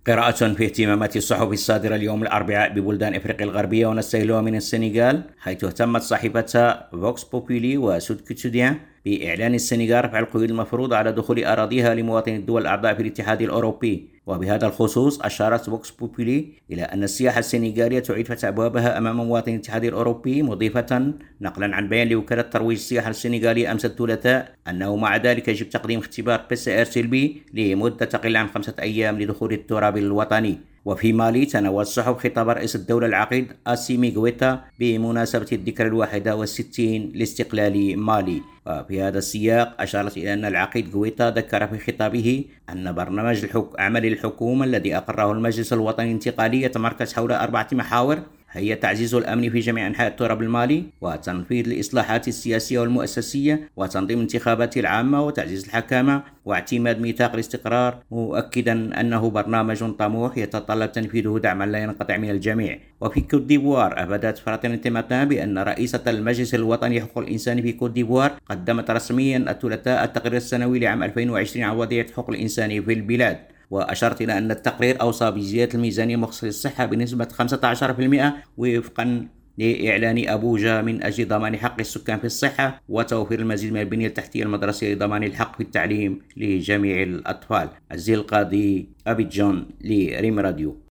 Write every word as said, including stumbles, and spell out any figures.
قراءة في اهتمامات الصحف الصادرة اليوم الأربعاء ببلدان إفريقيا الغربية ونستهلها من السنغال، حيث اهتمت صحيفتها فوكس بوبولي وسود كوتيديان بإعلان السنغال رفع القيود المفروضة على دخول أراضيها لمواطني الدول الأعضاء في الاتحاد الأوروبي. وبهذا الخصوص أشارت فوكس بوبولي إلى أن السياحة السنغالية تعيد فتح أبوابها أمام مواطني الاتحاد الأوروبي، مضيفة نقلا عن بيان لوكالة ترويج السياحة السنغالية أمس الثلاثاء أنه مع ذلك يجب تقديم اختبار بي سي آر سلبي لمدة تقل عن خمسة أيام لدخول التراب الوطني. وفي مالي، تناول الصحف خطاب رئيس الدولة العقيد أسيمي غويتا بمناسبة الذكرى الواحدة والستين لاستقلال مالي. وفي هذا السياق أشارت إلى أن العقيد غويتا ذكر في خطابه أن برنامج الحك... عمل الحكومة الذي أقره المجلس الوطني الانتقالي يتمركز حول أربعة محاور، هي تعزيز الأمن في جميع أنحاء التراب المالي، وتنفيذ الإصلاحات السياسية والمؤسسية، وتنظيم الانتخابات العامة، وتعزيز الحكامة، واعتماد ميثاق الاستقرار، مؤكدا أنه برنامج طموح يتطلب تنفيذه دعما لا ينقطع من الجميع. وفي كوت ديفوار، أفادت فراترنتي ماتان بأن رئيسة المجلس الوطني لحقوق الإنسان في كوت ديفوار قدمت رسميا الثلاثاء التقرير السنوي لعام ألفين وعشرين عن وضعية حقوق الإنسان في البلاد. وأشرت إلى أن التقرير أوصى بزيادة الميزانية المخصصة للصحة بنسبة خمسة عشر بالمئة وفقا لإعلان أبوجا من أجل ضمان حق السكان في الصحة وتوفير المزيد من البنية التحتية المدرسية لضمان الحق في التعليم لجميع الأطفال. عزيز القاضي، أبيجان، لريم راديو.